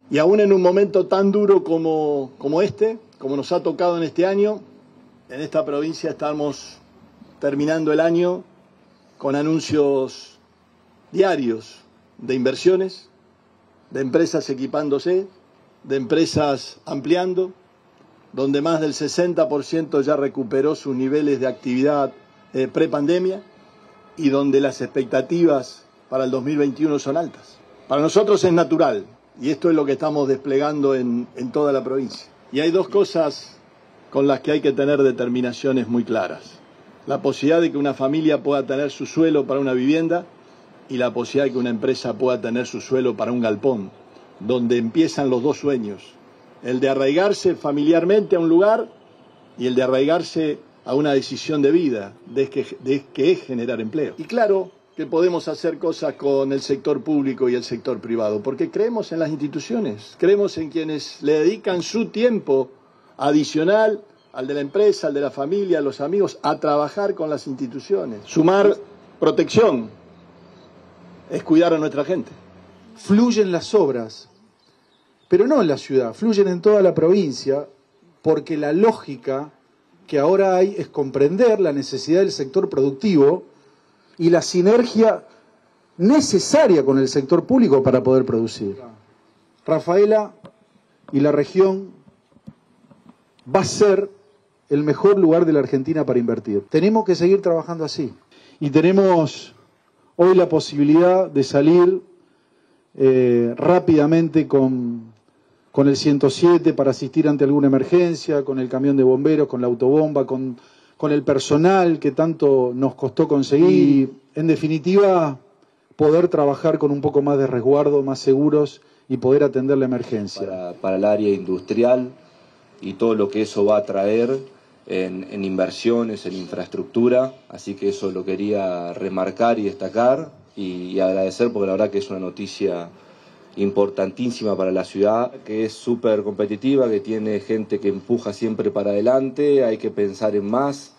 Y aún en un momento tan duro como nos ha tocado en este año, en esta provincia estamos terminando el año con anuncios diarios de inversiones, de empresas equipándose, de empresas ampliando, donde más del 60% ya recuperó sus niveles de actividad prepandemia y donde las expectativas para el 2021 son altas. Para nosotros es natural y esto es lo que estamos desplegando en toda la provincia. Y hay dos cosas con las que hay que tener determinaciones muy claras. La posibilidad de que una familia pueda tener su suelo para una vivienda y la posibilidad de que una empresa pueda tener su suelo para un galpón, donde empiezan los dos sueños, el de arraigarse familiarmente a un lugar y el de arraigarse a una decisión de vida, que es generar empleo. Y claro que podemos hacer cosas con el sector público y el sector privado, porque creemos en las instituciones, creemos en quienes le dedican su tiempo adicional al de la empresa, al de la familia, a los amigos, a trabajar con las instituciones. Sumar protección es cuidar a nuestra gente. Fluyen las obras, pero no en la ciudad, fluyen en toda la provincia, porque la lógica que ahora hay es comprender la necesidad del sector productivo y la sinergia necesaria con el sector público para poder producir. Rafaela y la región va a ser el mejor lugar de la Argentina para invertir. Tenemos que seguir trabajando así. Y tenemos hoy la posibilidad de salir rápidamente con el 107 para asistir ante alguna emergencia, con el camión de bomberos, con la autobomba, con el personal que tanto nos costó conseguir. Y, en definitiva, poder trabajar con un poco más de resguardo, más seguros y poder atender la emergencia. Para el área industrial y todo lo que eso va a traer en inversiones, en infraestructura, así que eso lo quería remarcar y destacar y agradecer porque la verdad que es una noticia importantísima para la ciudad, que es súper competitiva, que tiene gente que empuja siempre para adelante, hay que pensar en más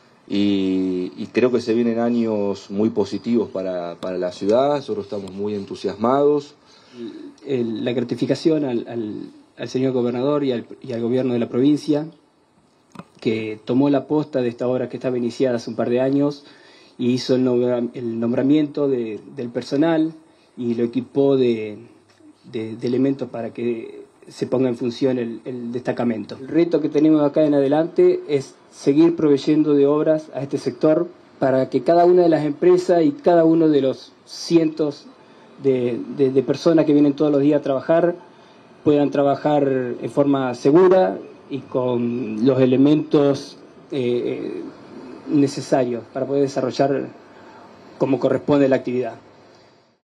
y creo que se vienen años muy positivos para la ciudad, nosotros estamos muy entusiasmados. La gratificación al señor gobernador y al gobierno de la provincia, que tomó la posta de esta obra que estaba iniciada hace un par de años y hizo el nombramiento del personal y lo equipó de elementos para que se ponga en función el destacamento. El reto que tenemos acá en adelante es seguir proveyendo de obras a este sector para que cada una de las empresas y cada uno de los cientos de personas que vienen todos los días a trabajar puedan trabajar en forma segura y con los elementos necesarios para poder desarrollar como corresponde la actividad.